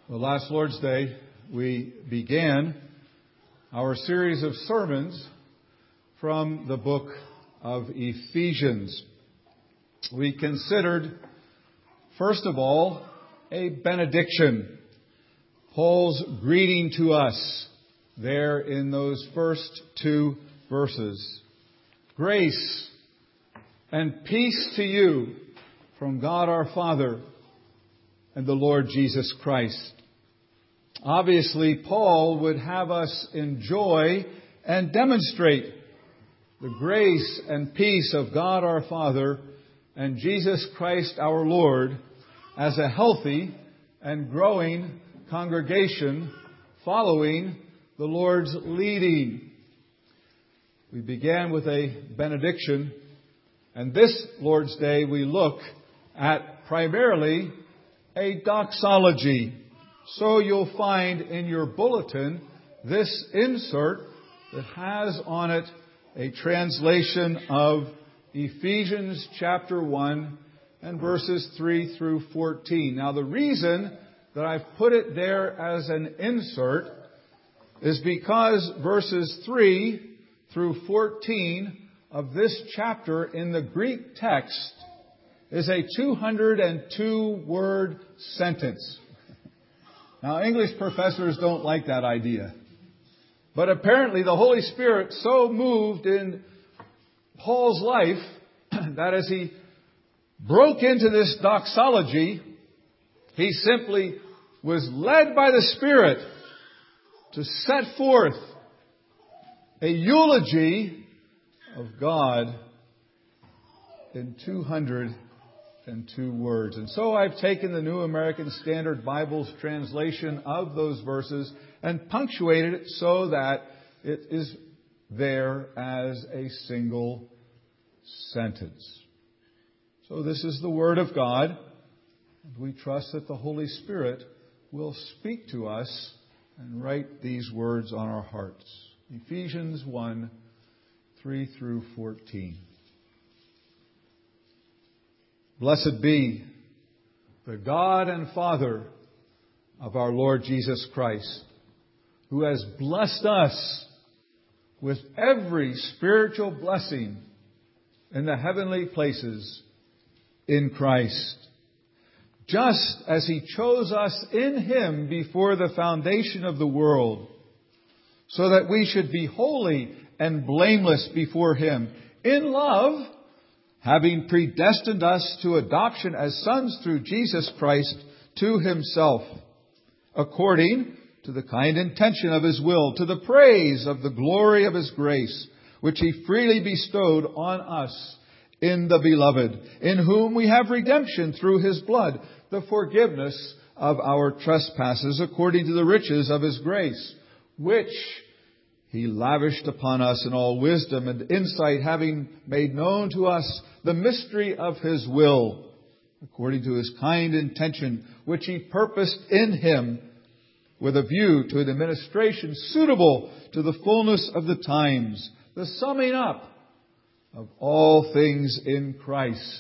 Well, last Lord's Day, we began our series of sermons from the book of Ephesians. We considered, first of all, a benediction, Paul's greeting to us there in those first two verses. Grace and peace to you from God our Father and the Lord Jesus Christ. Obviously, Paul would have us enjoy and demonstrate the grace and peace of God our Father and Jesus Christ our Lord as a healthy and growing congregation following the Lord's leading. We began with a benediction, and this Lord's Day we look at primarily a doxology. So you'll find in your bulletin this insert that has on it a translation of Ephesians chapter 1 and verses 3 through 14. Now the reason that I've put it there as an insert is because verses 3 through 14 of this chapter in the Greek text is a 202-word sentence. Now, English professors don't like that idea. But apparently the Holy Spirit so moved in Paul's life that as he broke into this doxology, he simply was led by the Spirit to set forth a eulogy of God in 202 words. And so I've taken the New American Standard Bible's translation of those verses and punctuated it so that it is there as a single sentence. So this is the Word of God, and we trust that the Holy Spirit will speak to us and write these words on our hearts. Ephesians 1, 3 through 14. Blessed be the God and Father of our Lord Jesus Christ, who has blessed us with every spiritual blessing in the heavenly places in Christ, just as He chose us in Him before the foundation of the world, so that we should be holy and blameless before Him in love, having predestined us to adoption as sons through Jesus Christ to Himself, according to the kind intention of His will, to the praise of the glory of His grace, which He freely bestowed on us in the Beloved, in whom we have redemption through His blood, the forgiveness of our trespasses, according to the riches of His grace, which He lavished upon us in all wisdom and insight, having made known to us the mystery of His will, according to His kind intention, which He purposed in Him, with a view to an administration suitable to the fullness of the times, the summing up of all things in Christ,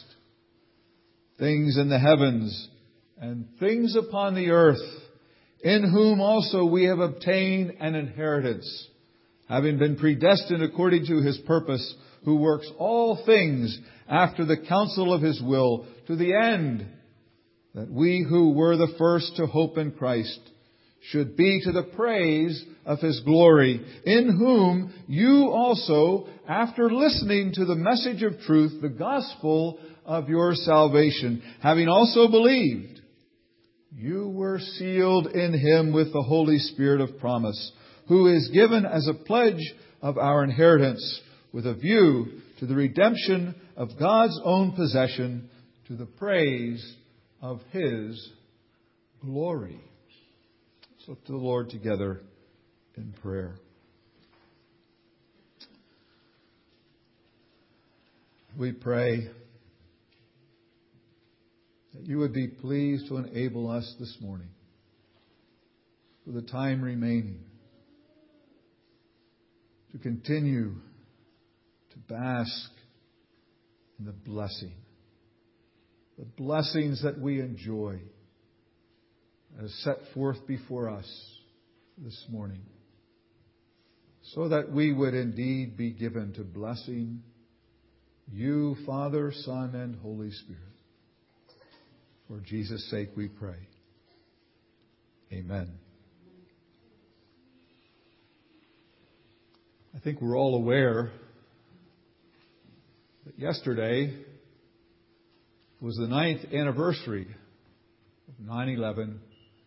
things in the heavens and things upon the earth, in whom also we have obtained an inheritance, having been predestined according to His purpose, who works all things after the counsel of His will, to the end that we who were the first to hope in Christ should be to the praise of His glory, in whom you also, after listening to the message of truth, the gospel of your salvation, having also believed, you were sealed in Him with the Holy Spirit of promise, who is given as a pledge of our inheritance, with a view to the redemption of God's own possession, to the praise of His glory. Let's look to the Lord together in prayer. We pray that you would be pleased to enable us this morning, for the time remaining, to continue to bask in the blessings that we enjoy as set forth before us this morning, so that we would indeed be given to blessing You, Father, Son, and Holy Spirit. For Jesus' sake we pray. Amen. I think we're all aware that yesterday was the 9th anniversary of 9/11,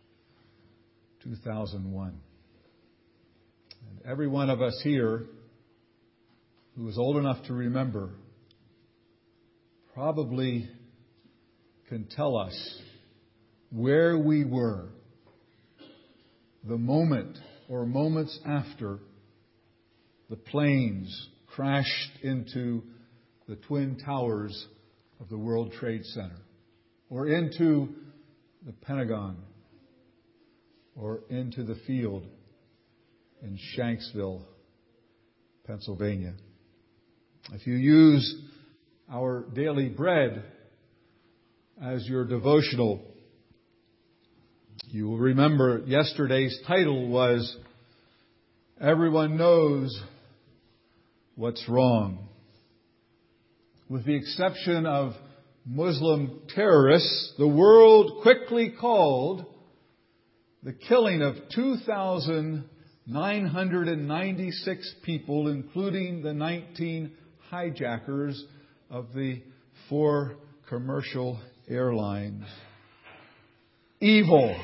2001. And every one of us here who is old enough to remember probably can tell us where we were the moment or moments after the planes crashed into the Twin Towers of the World Trade Center, or into the Pentagon, or into the field in Shanksville, Pennsylvania. If you use our daily bread as your devotional, you will remember yesterday's title was Everyone Knows What's Wrong. With the exception of Muslim terrorists, the world quickly called the killing of 2,996 people, including the 19 hijackers of the 4 commercial airlines, evil.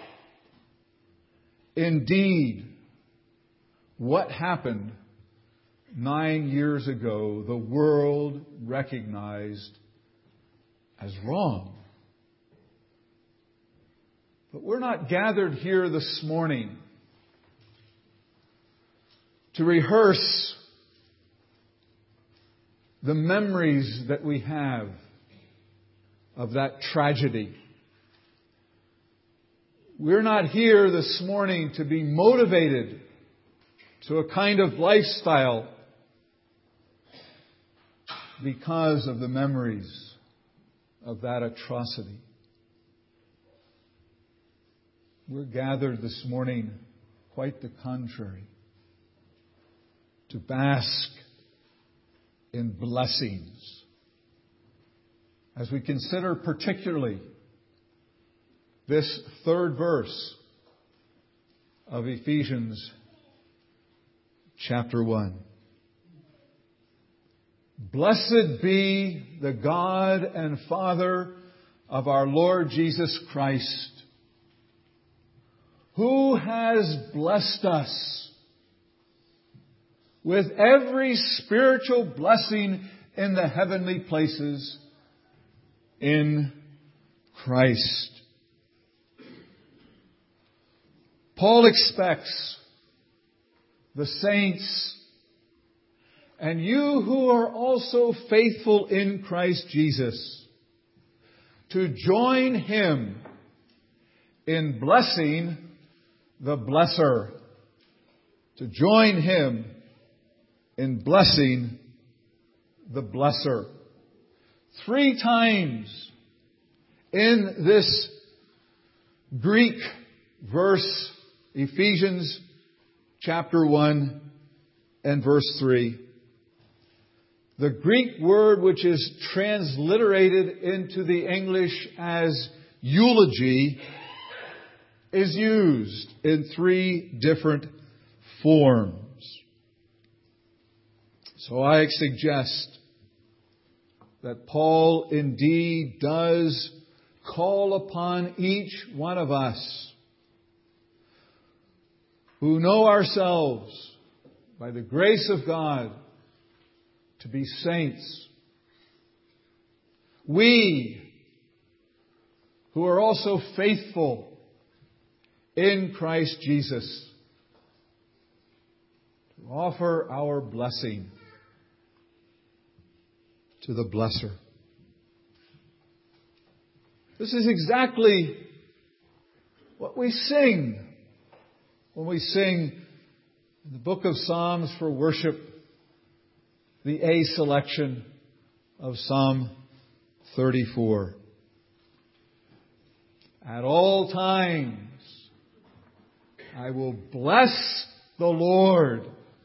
Indeed, what happened 9 years ago, the world recognized as wrong. But we're not gathered here this morning to rehearse the memories that we have of that tragedy. We're not here this morning to be motivated to a kind of lifestyle because of the memories of that atrocity. We're gathered this morning, quite the contrary, to bask in blessings as we consider particularly this 3rd verse of Ephesians chapter 1. Blessed be the God and Father of our Lord Jesus Christ, who has blessed us with every spiritual blessing in the heavenly places in Christ. Paul expects the saints and you who are also faithful in Christ Jesus to join Him in blessing the blesser. To join Him in blessing the blesser. 3 times in this Greek verse, Ephesians chapter 1 and verse 3. The Greek word which is transliterated into the English as eulogy is used in 3 different forms. So I suggest that Paul indeed does call upon each one of us who know ourselves by the grace of God to be saints. We who are also faithful in Christ Jesus to offer our blessing to the blesser. This is exactly what we sing when we sing in the book of Psalms for worship, the A selection of Psalm 34. At all times, I will bless the Lord.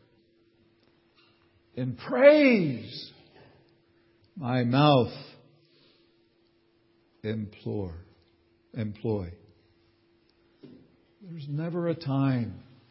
In praise, my mouth employ. There's never a time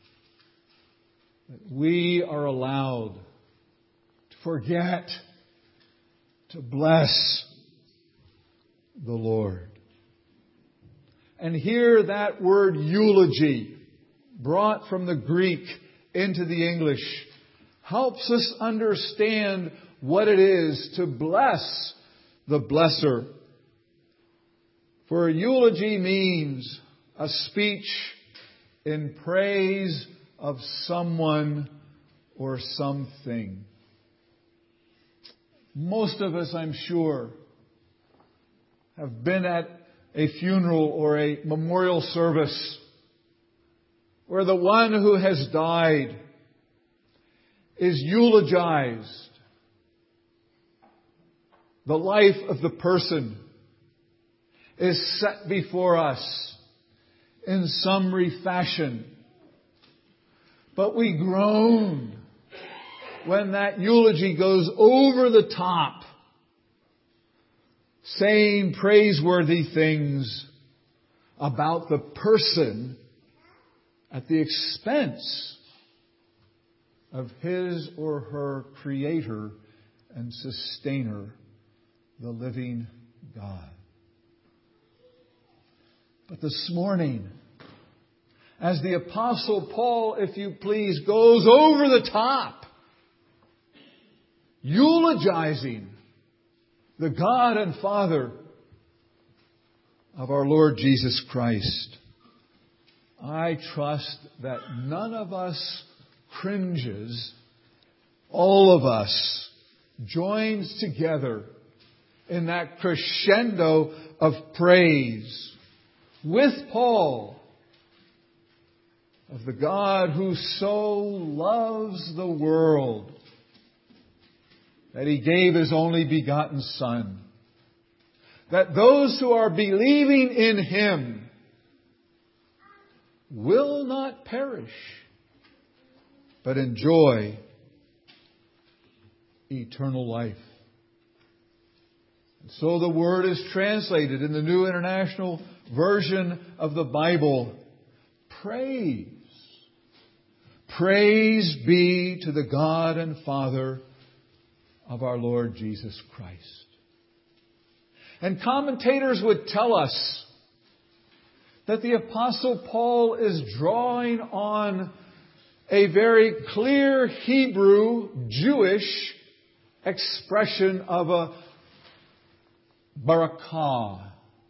that we are allowed to forget to bless the Lord. And here that word eulogy, brought from the Greek into the English, helps us understand what it is to bless the blesser. For eulogy means a speech in praise of someone or something. Most of us, I'm sure, have been at a funeral or a memorial service where the one who has died is eulogized. The life of the person is set before us in summary fashion. But we groan when that eulogy goes over the top, saying praiseworthy things about the person at the expense of his or her Creator and Sustainer, the living God. But this morning, as the Apostle Paul, if you please, goes over the top, eulogizing the God and Father of our Lord Jesus Christ, I trust that none of us cringes, all of us joins together in that crescendo of praise with Paul of the God who so loves the world that He gave His only begotten Son, that those who are believing in Him will not perish, but enjoy eternal life. And so the word is translated in the New International Version of the Bible, praise. Praise be to the God and Father of our Lord Jesus Christ. And commentators would tell us that the Apostle Paul is drawing on a very clear Hebrew, Jewish expression of a barakah.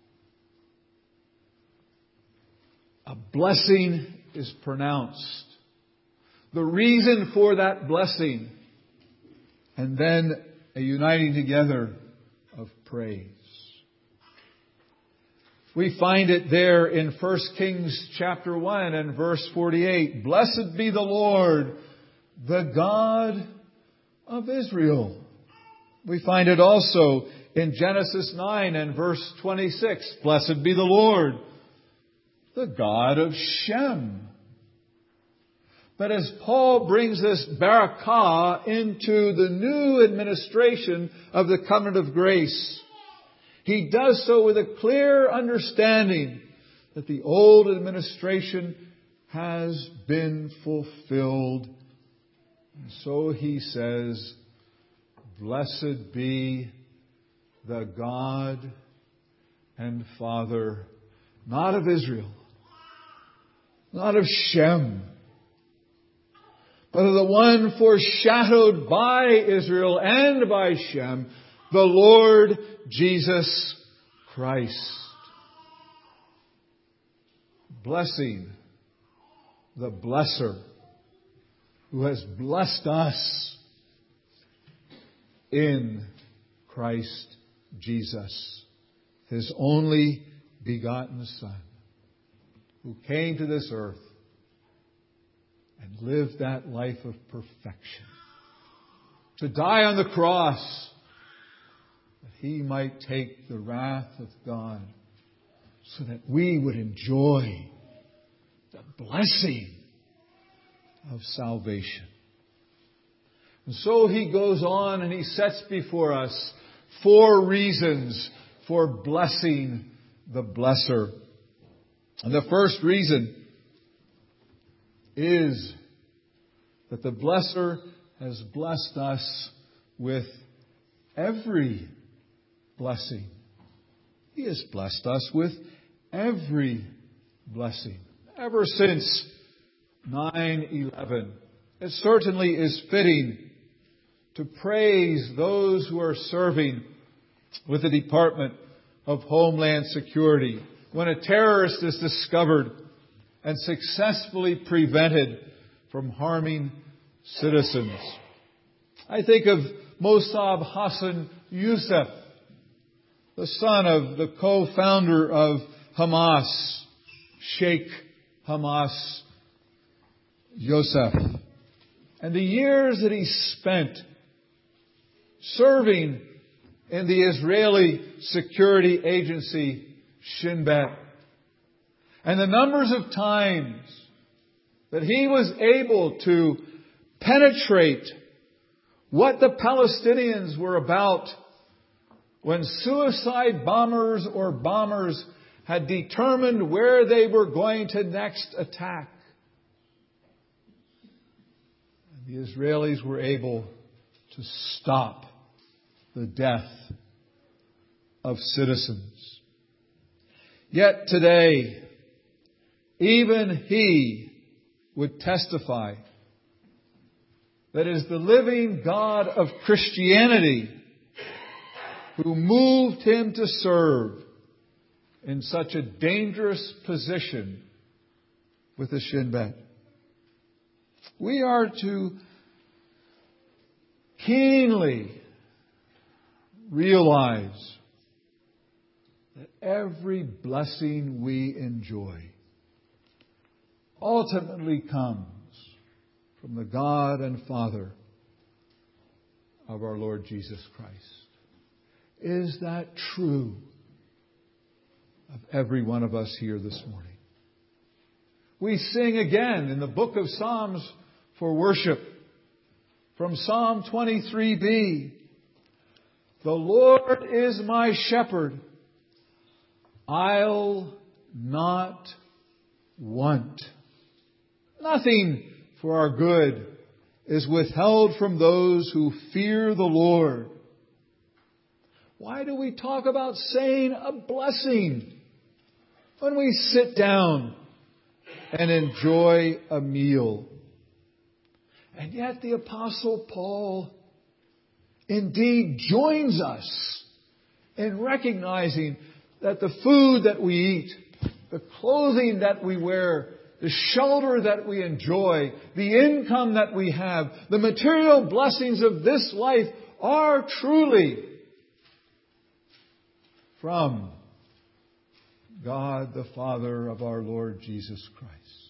A blessing is pronounced. The reason for that blessing, and then a uniting together of praise. We find it there in 1 Kings chapter 1 and verse 48. Blessed be the Lord, the God of Israel. We find it also in Genesis 9 and verse 26. Blessed be the Lord, the God of Shem. But as Paul brings this barakah into the new administration of the covenant of grace, he does so with a clear understanding that the old administration has been fulfilled. And so he says, blessed be the God and Father, not of Israel, not of Shem, but of the one foreshadowed by Israel and by Shem, the Lord Jesus Christ. Blessing the blesser who has blessed us in Christ Jesus, His only begotten Son, who came to this earth and lived that life of perfection, to die on the cross that He might take the wrath of God, so that we would enjoy the blessing of salvation. And so he goes on and he sets before us 4 reasons for blessing the blesser. And the first reason is that the blesser has blessed us with every blessing. He has blessed us with every blessing. Ever since 9/11, it certainly is fitting to praise those who are serving with the Department of Homeland Security when a terrorist is discovered and successfully prevented from harming citizens. I think of Mossab Hassan Youssef, the son of the co-founder of Hamas, Sheikh Hamas Youssef, and the years that he spent serving in the Israeli security agency Shin Bet, and the numbers of times that he was able to penetrate what the Palestinians were about when suicide bombers or bombers had determined where they were going to next attack. And the Israelis were able to stop the death of citizens. Yet today, even he would testify that it is the living God of Christianity who moved him to serve in such a dangerous position with the Shin Bet. We are to keenly realize that every blessing we enjoy ultimately comes from the God and Father of our Lord Jesus Christ. Is that true of every one of us here this morning? We sing again in the book of Psalms for worship from Psalm 23b. The Lord is my shepherd. I'll not want. Nothing for our good is withheld from those who fear the Lord. Why do we talk about saying a blessing when we sit down and enjoy a meal? And yet the Apostle Paul indeed joins us in recognizing that the food that we eat, the clothing that we wear, the shelter that we enjoy, the income that we have, the material blessings of this life are truly from God the Father of our Lord Jesus Christ.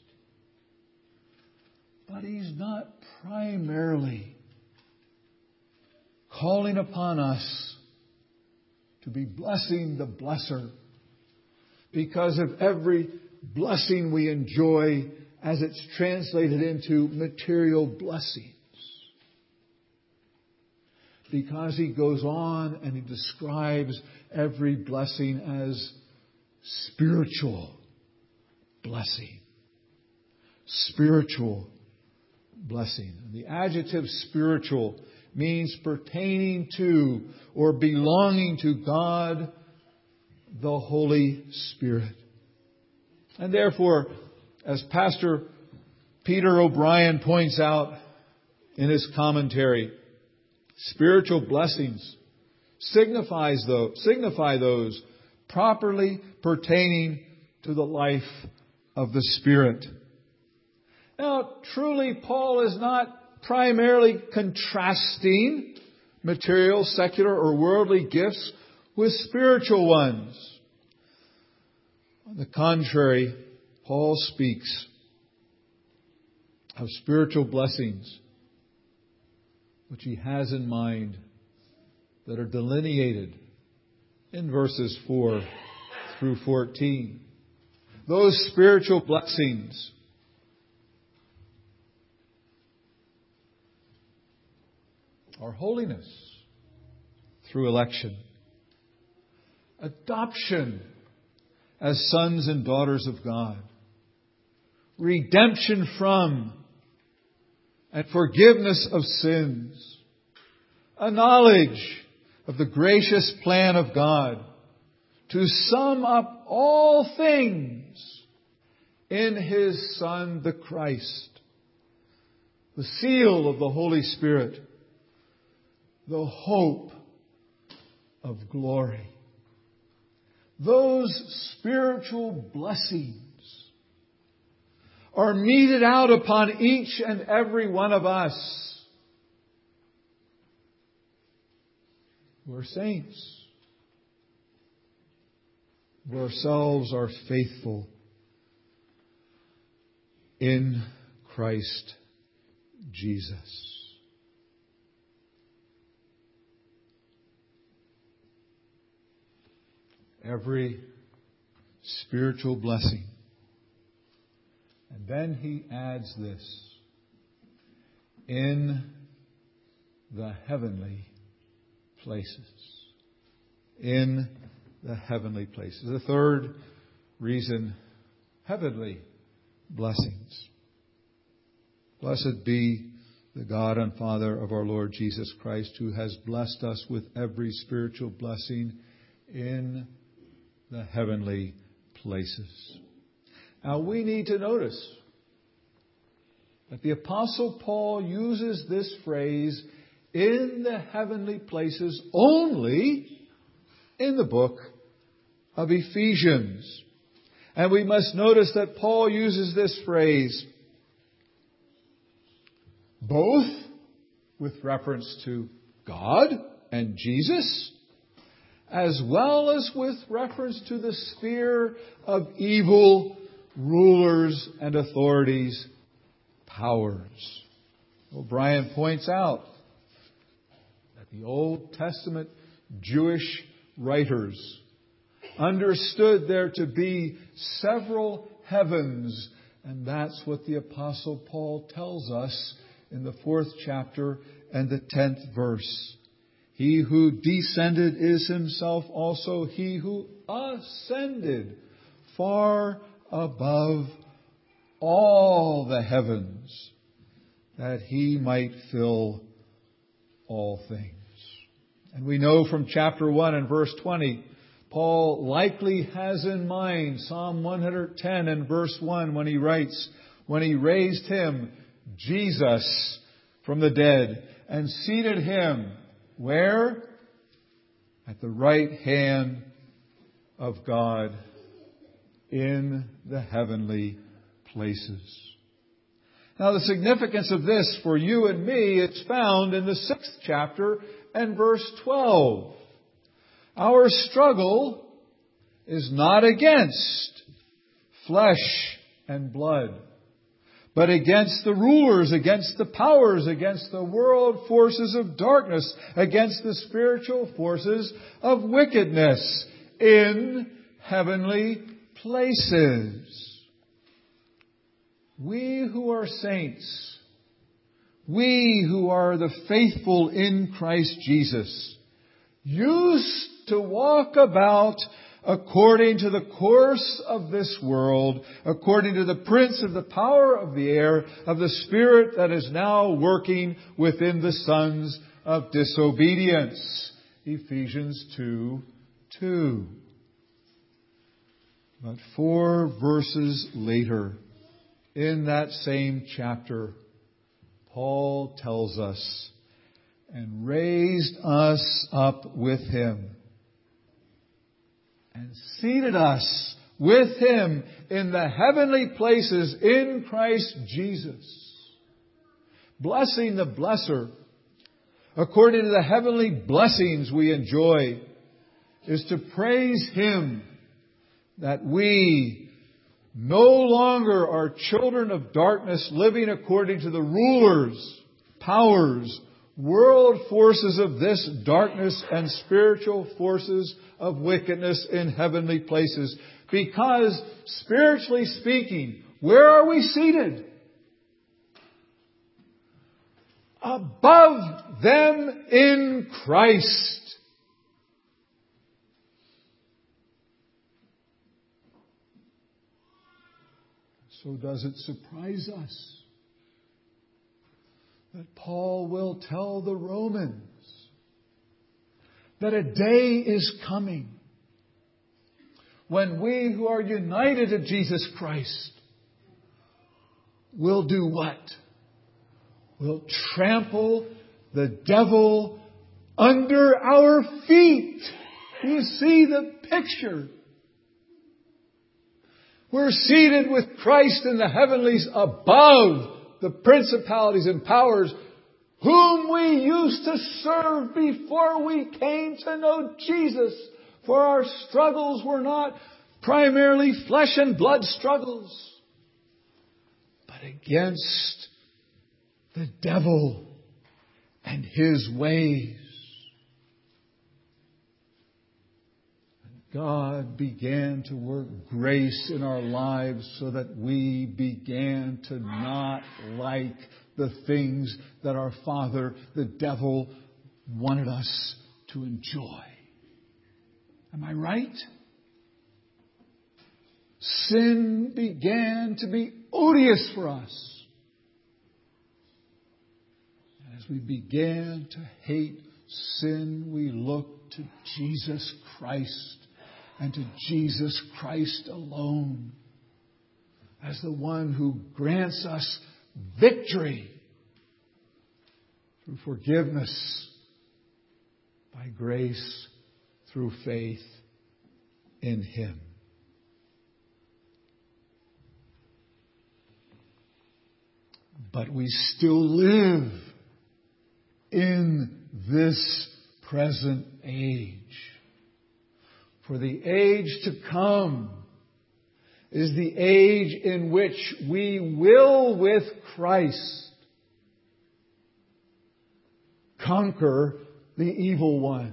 But He's not primarily calling upon us to be blessing the blesser because of every blessing we enjoy as it's translated into material blessings. Because He goes on and He describes every blessing as spiritual blessing. Spiritual blessing. And the adjective spiritual means pertaining to or belonging to God, the Holy Spirit. And therefore, as Pastor Peter O'Brien points out in his commentary, spiritual blessings signify those properly pertaining to the life of the Spirit. Now, truly, Paul is not primarily contrasting material, secular, or worldly gifts with spiritual ones. On the contrary, Paul speaks of spiritual blessings which he has in mind that are delineated in verses 4 through 14. Those spiritual blessings are holiness through election, adoption as sons and daughters of God, redemption from and forgiveness of sins, a knowledge of the gracious plan of God to sum up all things in His Son, the Christ, the seal of the Holy Spirit, the hope of glory. Those spiritual blessings are meted out upon each and every one of us who are saints, who ourselves are faithful in Christ Jesus. Every spiritual blessing. And then he adds this, in the heavenly places. In the heavenly places. The third reason, heavenly blessings. Blessed be the God and Father of our Lord Jesus Christ, who has blessed us with every spiritual blessing in the heavenly places. Now we need to notice that the Apostle Paul uses this phrase, in the heavenly places, only in the book of Ephesians. And we must notice that Paul uses this phrase both with reference to God and Jesus, as well as with reference to the sphere of evil rulers and authorities, powers. O'Brien points out that the Old Testament Jewish writers understood there to be several heavens, and that's what the Apostle Paul tells us in the 4th chapter and the 10th verse. He who descended is himself also he who ascended far above all the heavens, that he might fill all things. And we know from chapter 1 and verse 20, Paul likely has in mind Psalm 110 and verse 1 when he writes, when he raised him, Jesus, from the dead and seated him, where? At the right hand of God in the heavenly places. Now the significance of this for you and me is found in the 6th chapter and verse 12. Our struggle is not against flesh and blood, but against the rulers, against the powers, against the world forces of darkness, against the spiritual forces of wickedness in heavenly places. We who are saints, we who are the faithful in Christ Jesus, used to walk about according to the course of this world, according to the prince of the power of the air, of the spirit that is now working within the sons of disobedience. Ephesians 2:2. But 4 verses later, in that same chapter, Paul tells us, and raised us up with him, and seated us with him in the heavenly places in Christ Jesus. Blessing the blesser, according to the heavenly blessings we enjoy, is to praise Him that we no longer are children of darkness living according to the rulers, powers, world forces of this darkness and spiritual forces of wickedness in heavenly places. Because, spiritually speaking, where are we seated? Above them in Christ. So does it surprise us that Paul will tell the Romans that a day is coming when we who are united to Jesus Christ will do what? Will trample the devil under our feet. Do you see the picture? We're seated with Christ in the heavenlies above the principalities and powers whom we used to serve before we came to know Jesus. For our struggles were not primarily flesh and blood struggles, but against the devil and his ways. God began to work grace in our lives so that we began to not like the things that our father, the devil, wanted us to enjoy. Am I right? Sin began to be odious for us. And as we began to hate sin, we looked to Jesus Christ. And to Jesus Christ alone as the one who grants us victory through forgiveness by grace through faith in Him. But we still live in this present age. For the age to come is the age in which we will, with Christ, conquer the evil one.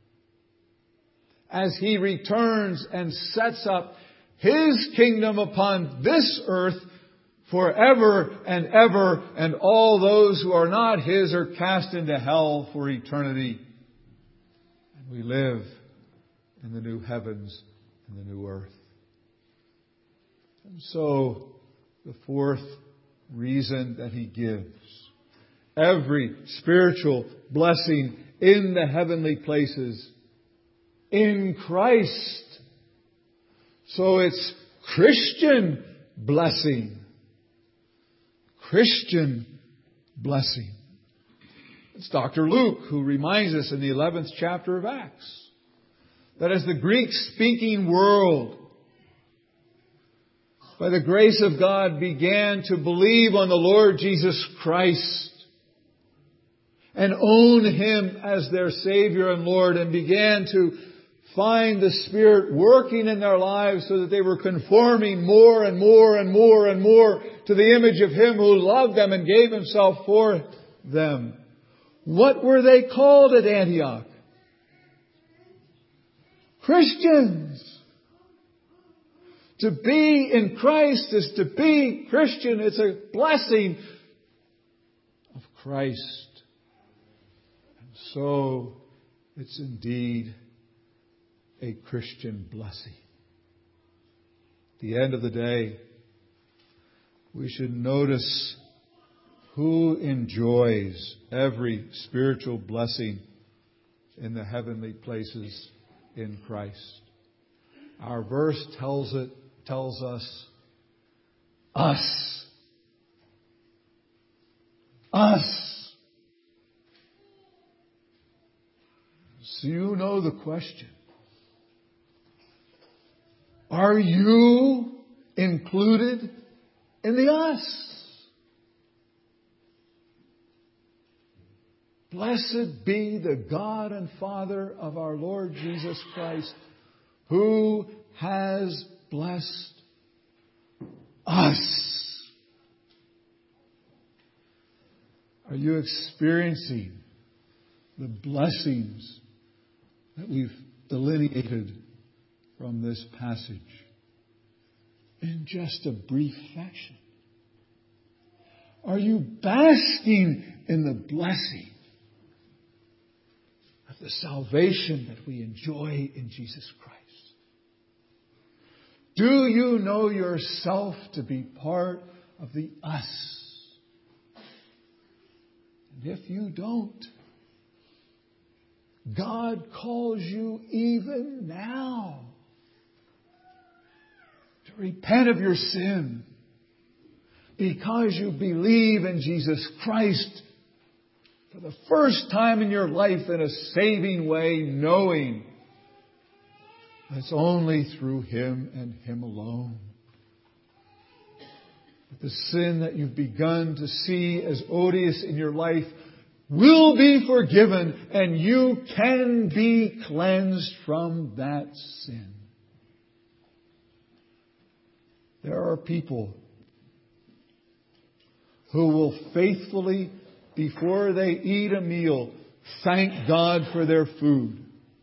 As He returns and sets up His kingdom upon this earth forever and ever, and all those who are not His are cast into hell for eternity. And we live in the new heavens and the new earth. And so, the fourth reason that He gives, every spiritual blessing in the heavenly places in Christ. So it's Christian blessing. Christian blessing. It's Dr. Luke who reminds us in the 11th chapter of Acts that as the Greek-speaking world, by the grace of God, began to believe on the Lord Jesus Christ and own Him as their Savior and Lord, and began to find the Spirit working in their lives so that they were conforming more and more and more and more to the image of Him who loved them and gave Himself for them. What were they called at Antioch? Christians. To be in Christ is to be Christian. It's a blessing of Christ. And so it's indeed a Christian blessing. At the end of the day, we should notice who enjoys every spiritual blessing in the heavenly places in Christ. Our verse tells us. So you know the question. Are you included in the us? Blessed be the God and Father of our Lord Jesus Christ, who has blessed us. Are you experiencing the blessings that we've delineated from this passage in just a brief fashion? Are you basking in the blessing of the salvation that we enjoy in Jesus Christ? Do you know yourself to be part of the us? And if you don't, God calls you even now to repent of your sin because you believe in Jesus Christ for the first time in your life in a saving way, knowing it's only through Him and Him alone. That the sin that you've begun to see as odious in your life will be forgiven, and you can be cleansed from that sin. There are people who will faithfully, before they eat a meal, thank God for their food.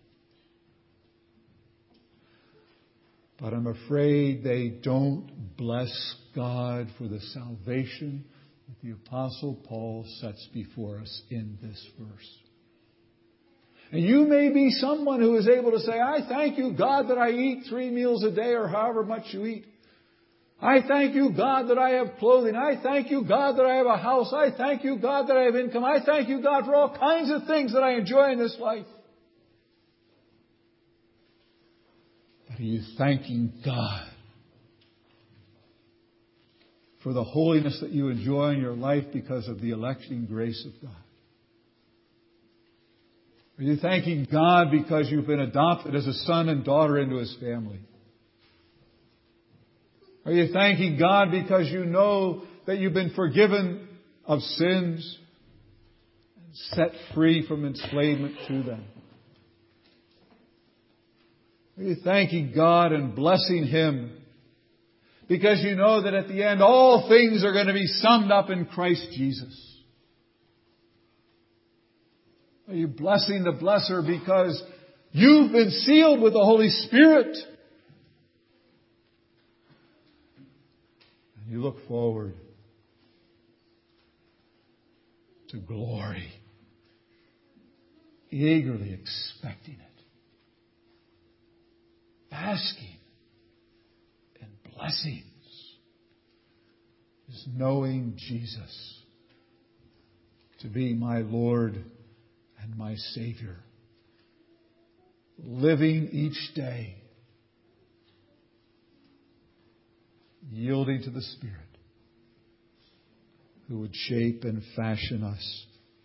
But I'm afraid they don't bless God for the salvation that the Apostle Paul sets before us in this verse. And you may be someone who is able to say, I thank you, God, that I eat 3 meals a day or however much you eat. I thank you, God, that I have clothing. I thank you, God, that I have a house. I thank you, God, that I have income. I thank you, God, for all kinds of things that I enjoy in this life. But are you thanking God for the holiness that you enjoy in your life because of the electing grace of God? Are you thanking God because you've been adopted as a son and daughter into His family? Are you thanking God because you know that you've been forgiven of sins and set free from enslavement to them? Are you thanking God and blessing Him because you know that at the end all things are going to be summed up in Christ Jesus? Are you blessing the blesser because you've been sealed with the Holy Spirit? And you look forward to glory, eagerly expecting it. Basking in blessings is knowing Jesus to be my Lord and my Savior. Living each day, yielding to the Spirit who would shape and fashion us.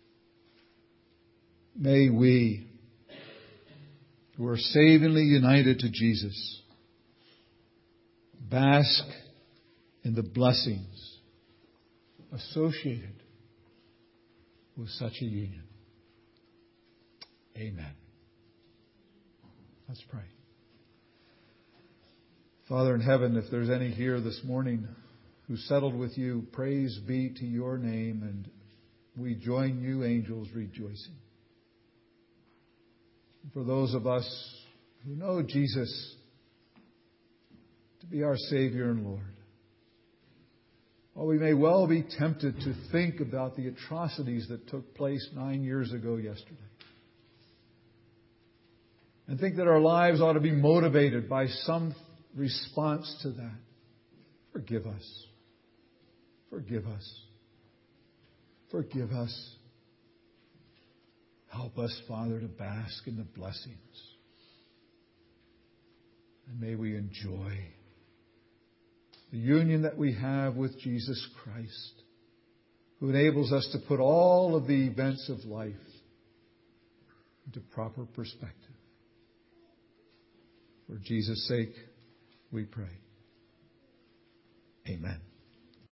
May we, who are savingly united to Jesus, bask in the blessings associated with such a union. Amen. Let's pray. Father in heaven, if there's any here this morning who settled with you, praise be to your name, and we join you angels rejoicing. For those of us who know Jesus to be our Savior and Lord, while we may well be tempted to think about the atrocities that took place 9 years ago yesterday, and think that our lives ought to be motivated by some response to that, forgive us. Forgive us. Forgive us. Help us, Father, to bask in the blessings. And may we enjoy the union that we have with Jesus Christ, who enables us to put all of the events of life into proper perspective. For Jesus' sake, we pray. Amen.